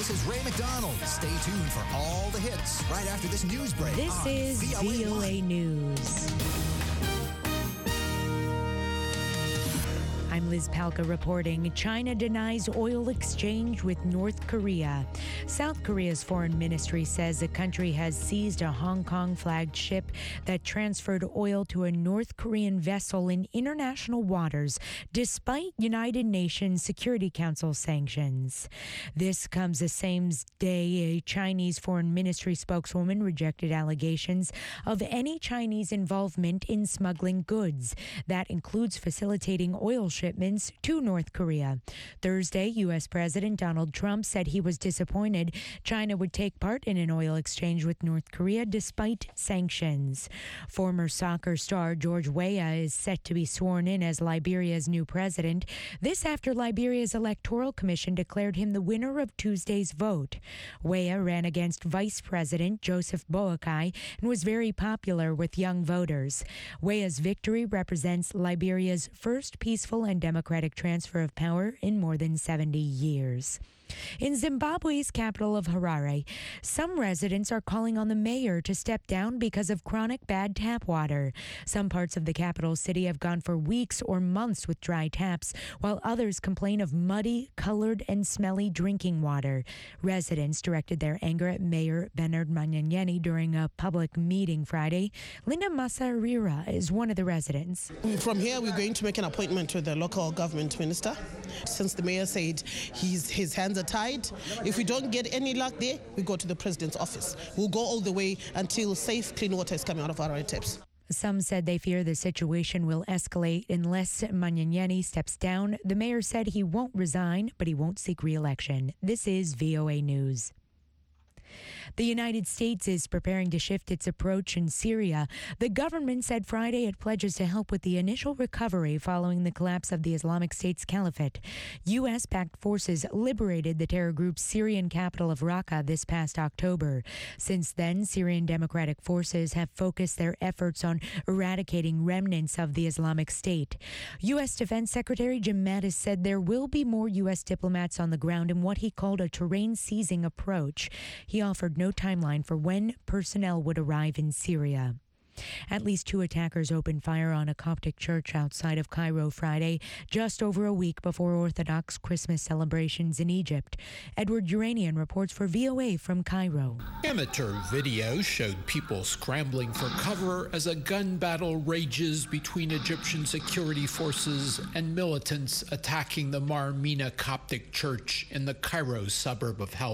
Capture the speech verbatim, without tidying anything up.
This is Ray McDonald. Stay tuned for all the hits right after this news break. This is V O A News. I'm Liz Palka reporting. China denies oil exchange with North Korea. South Korea's foreign ministry says the country has seized a Hong Kong-flagged ship that transferred oil to a North Korean vessel in international waters, despite United Nations Security Council sanctions. This comes the same day a Chinese foreign ministry spokeswoman rejected allegations of any Chinese involvement in smuggling goods. That includes facilitating oil shipments to North Korea. Thursday, U S. President Donald Trump said he was disappointed China would take part in an oil exchange with North Korea despite sanctions. Former soccer star George Weah is set to be sworn in as Liberia's new president. This after Liberia's Electoral Commission declared him the winner of Tuesday's vote. Weah ran against Vice President Joseph Boakai and was very popular with young voters. Weah's victory represents Liberia's first peaceful and democratic transfer of power in more than seventy years. In Zimbabwe's capital of Harare, some residents are calling on the mayor to step down because of chronic bad tap water. Some parts of the capital city have gone for weeks or months with dry taps, while others complain of muddy, colored, and smelly drinking water. Residents directed their anger at Mayor Bernard Manyanyeni during a public meeting Friday. Linda Masarira is one of the residents. From here, we're going to make an appointment with the local government minister. Since the mayor said he's, his hands are tied, if we don't get any luck there, we go to the president's office. We'll go all the way until safe, clean water is coming out of our taps. Some said they fear the situation will escalate unless Manyanyeni steps down. The mayor said he won't resign, but he won't seek re-election. This is V O A News. The United States is preparing to shift its approach in Syria. The government said Friday it pledges to help with the initial recovery following the collapse of the Islamic State's caliphate. U S-backed forces liberated the terror group's Syrian capital of Raqqa this past October. Since then, Syrian Democratic Forces have focused their efforts on eradicating remnants of the Islamic State. U S. Defense Secretary Jim Mattis said there will be more U S diplomats on the ground in what he called a terrain-seizing approach. He offered no timeline for when personnel would arrive in Syria. At least two attackers opened fire on a Coptic church outside of Cairo Friday, just over a week before Orthodox Christmas celebrations in Egypt. Edward Uranian reports for V O A from Cairo. Amateur video showed people scrambling for cover as a gun battle rages between Egyptian security forces and militants attacking the Mar Mina Coptic church in the Cairo suburb of Hal